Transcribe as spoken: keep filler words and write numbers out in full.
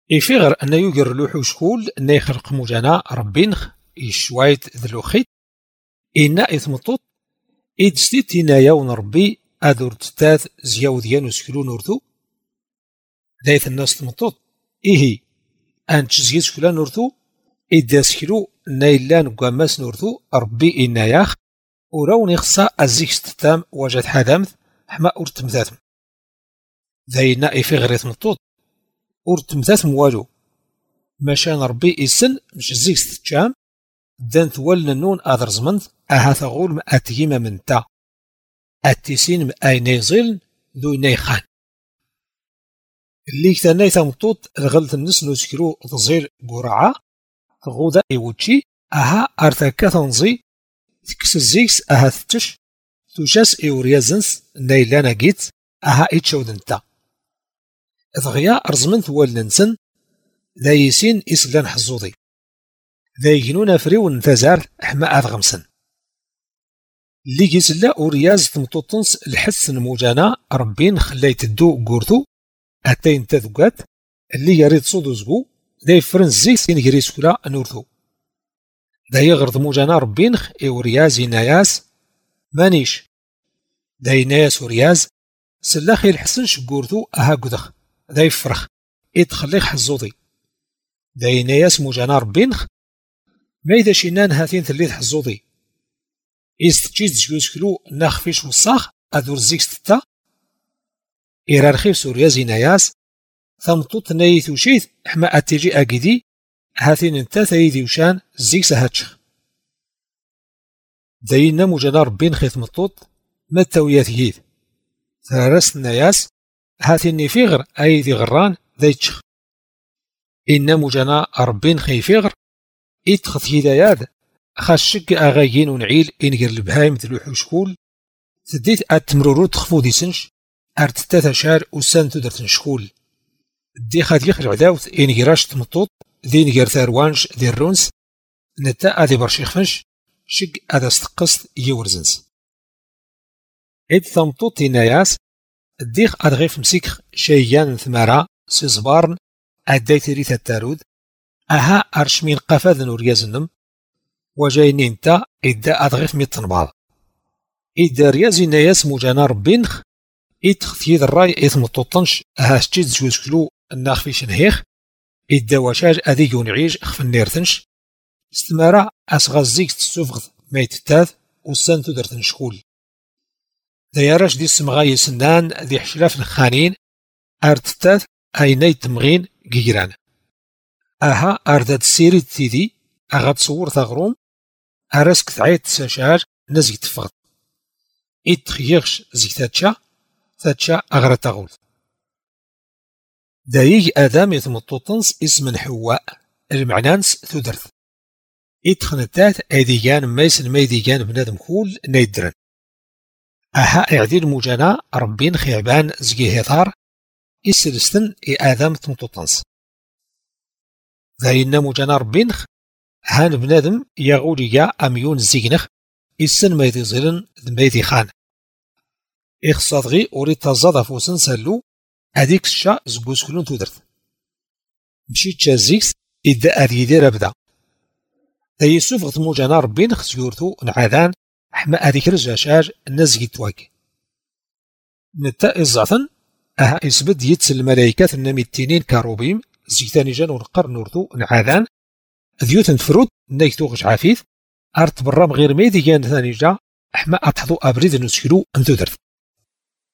يفيغر أن يجر لوحو شكول أن يخلق مجانا ربينخ يشوايت ذلوخيت إنا إثمطوط إدستيت إنايا ونربي أدور تتاث زياو ديانو سكلو نورثو دايث الناس تمطوط إيهي أن تشزيت شكلا نورثو إدا سكلو نايلان قاماس نورثو ربي إناياخ وراون يخصى أزيكس تتام وجد حدامث حما أورتمثاثم ذاينا إفيغر إثمطوط أورتمثاثم والو ماشان ربي إسن مش زيكس تتشام دان ثوال نون أذر زمنث أها ثغول ما أتيما من تا أتيسين ما أي نيزيل ذو نيخان اللي كتاناي ثمطوط الغلط النس نسكرو تزير قرعة غودا إيوتشي أها أرتاكا تنزي تكس الزيكس أها ثتش توشاس إوريازنس نايلانا جيت أها إتشودن تا ذغيا أرزمن ثوال ننسن ذا يسين إسلان حزوضي ذا يجنون فريون ثازار حما أذغمسن اللي جيسلا أورياز تمطوطنس الحسن موجانا ربين خلايت الدو قورثو أتين تذقات اللي يريد صودو زبو ذا يفرن زيس ينجري سولا نورثو ذا يغرض موجانا ربينخ إورياز يناياس مانيش ذا يناياس أورياز سلاخي الحسن شقورثو أها قدخ ذا يفرخ إتخليخ حزوضي ذا يناياس موجانا ربينخ ما إذا شينان هاتين ثليث حزوضي إستجيز جوزكلو ناخفيش وصاخ أدور زيكس تتا إيرارخيف سوريا زيناياس ثمطوط نايث وشيث حما أتيجي أكيدي هاتين انتا ثايدي وشان زيكس هاتشخ داينا مجانا ربين خيث مطوط ما التويات هيث ثارس ناياس هاتين نفيغر أيدي غران ذايتشخ إنا مجانا ربين خيفيغر إتخذ هدايات خاشك أغايين ونعيل إنجر البهايم ذلوحو شكول تديت أتمرورو تخفو دي سنش أرتتاث شار وسان تدرت نشكول دي خاد يخرج عداوث إنجراش تمطوط ذي نجر ثاروانش ذي الرونس نتا أذي برشيخفنش شق أذا استقصت يورزنس إد ثمطوط تيناياس الديخ أدغيف مسيك شيان ثمارا سيزبارن أدايت ريث التارود أها أرشمين قفاذ نوريازنم وجايني انتا إدا أدغيف ميطن بعض إدا ريازي ناياس مجانا ربينخ إتخذ الراي إثم الطوطنش أها شتيد زوزكلو الناخفيش نهيخ إدا وشاج أذي يونعيج خف النيرتنش استمارا أسغازيك تسوفغذ ميتتاذ وسان تدرتن شكول دايراش دي سمغاي سنان ذي حشلاف الخانين أرتتاذ أيناي تمغين جيران أها أرداد سيري تيدي أغا تصور ثغروم أراسك تعيد تساشار نزي تفغد إد تخيغش زي تاتشا تاتشا أغرا تغول دايج آدم يتمطوطنس اسم حواء المعنانس ثدرث إد خنتات أيديان ميسن ميديان بنادم كول نيدرن أها إعدير مجانا ربين خيبان زي هثار إسلستن إي آدم تمطوطنس ذاينا مجانا ربينخ هان بنادم يغوليا أميون زينخ إسن ميدي زيلن ميدي خان إخصادغي أوريد تزاد فوسن سالو أديك الشا زبوسكلون تودرث مشيت شازيكس إدا أدي دير أبدا ذا يسوف غتموجانا ربينخ سيورثو نعاذان حما أديك رجاشاج نزجي تواكي نتا إزاثن أها إسبد يتسل الملايكات النميتينين كاروبيم زيتاني جان ونقر نورثو نعاذان ذيوثن فروت نايتوغش عافيث أرت برام غير ميدي جان ثاني جا حما أتحضو أبريد نسكلو أنتو درث